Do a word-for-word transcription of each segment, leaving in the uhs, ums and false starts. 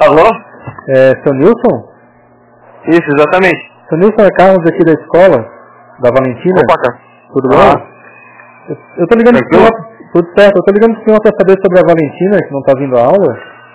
Alô? É, seu Nilson? Isso, exatamente. Seu Nilson é Carlos aqui da escola, da Valentina. Opa, cara. Tudo Ah. bom? Eu, eu tô ligando pro senhor, tudo certo, eu tô ligando pro senhor pra saber sobre a Valentina, que não tá vindo à aula.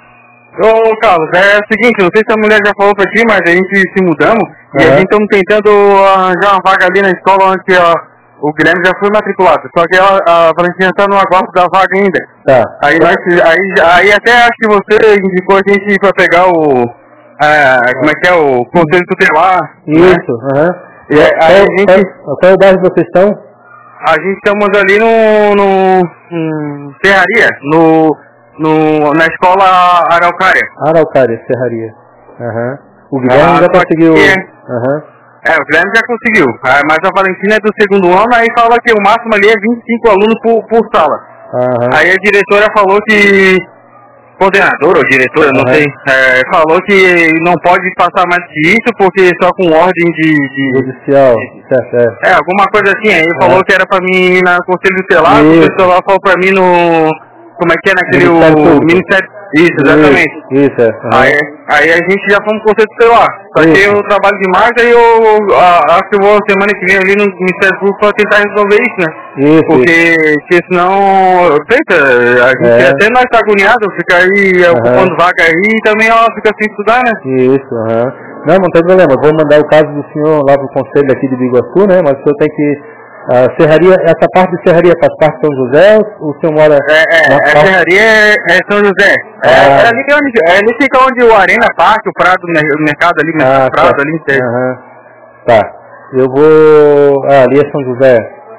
Ô, Carlos, é o seguinte, não sei se a mulher já falou pra ti, mas a gente se mudamos Uhum. e a gente estamos tentando arranjar uma vaga ali na escola onde ó, o Guilherme já foi matriculado, só que ela, a Valentina tá no aguardo da vaga ainda. Tá. Aí, nós, aí, aí até acho que você indicou a gente pra pegar o, a, como é que é, o conselho tutelar. Isso, aham. Né? E aí, qual, aí a gente... Qual, qual bairro vocês estão? A gente estamos ali no, no, no Serraria, no, no, na escola Araucária. Araucária, Serraria. Aham. O Guilherme Ah, já conseguiu... É, Aham. é, o Guilherme já conseguiu, ah, mas a Valentina é do segundo ano, aí fala que o máximo ali é vinte e cinco alunos por, por sala. Aham. Aí a diretora falou que, coordenadora ou diretora, não Aham. sei, é, falou que não pode passar mais que isso, porque só com ordem de... de Judicial, certo, é. É, alguma coisa assim, aí ele falou É. que era pra mim ir na Conselho Tutelar, o Isso. professor lá falou pra mim no... Como é que é naquele... Ministério o Público. Ministério... Isso, exatamente. Isso, isso é. Aham. Aí, aí a gente já fomos pro Conselho Tutelar. Só que Isso. eu trabalho demais, aí eu a- acho que eu vou semana que vem ali no Ministério Público pra tentar resolver isso, né? Isso, Porque, isso. porque senão, tenta, a gente É. até nós tá agoniado, fica aí Aham. ocupando vaga aí e também ela fica sem estudar, né? Isso, aham. Não, não tem problema. Vou mandar o caso do senhor lá pro conselho aqui de Biguaçu, né? Mas o senhor tem que... A serraria, essa parte de serraria faz parte de São José ou o senhor mora... É, é, na a parte... serraria é, é São José. É, Ah. é, ali que é, onde, é ali fica onde o Arena Parque, o Prado, o mercado ali, o Ah, Prado tá. ali, inteiro. Aham. Tá. Eu vou... Ah, ali é São José.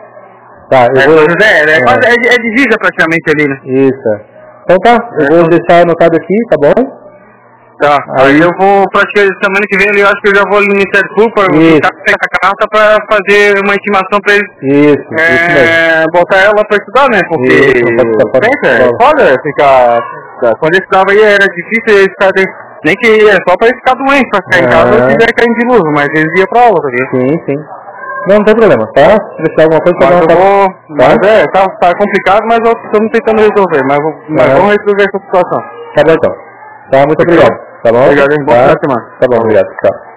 Tá, eu É vou... São José, é, É. quase, é, é divisa praticamente ali, né? Isso. Então tá, eu É, vou São- deixar anotado aqui, tá bom? Tá, Aí- aí eu vou, praticamente, semana que vem eu acho que eu já vou ali no Ministério Público para Isso. tentar essa carta para fazer uma intimação para eles, Isso, isso mesmo. é, botar ela para estudar, né? Porque, Isso, não pode ficar fora da pensa, é escola. foda ficar, quando eu estudava aí era difícil eles ficarem, nem que é só para eles ficar doentes, para ficar em casa Ah. ou tiver caindo de luz, mas eles iam pra aula, tá ligado? Sim, sim. Não, não tem problema, tá? Se precisar alguma coisa, Mas pode eu dar uma vou, Tá? mas é, tá, tá complicado, mas eu estamos tentando resolver, mas, vou, mas Aham. vamos resolver essa situação. Tá bom então. Tá, muito obrigado. Tá bom? Obrigado, hein? Boa Tá, semana. tá bom, obrigado. Tchau.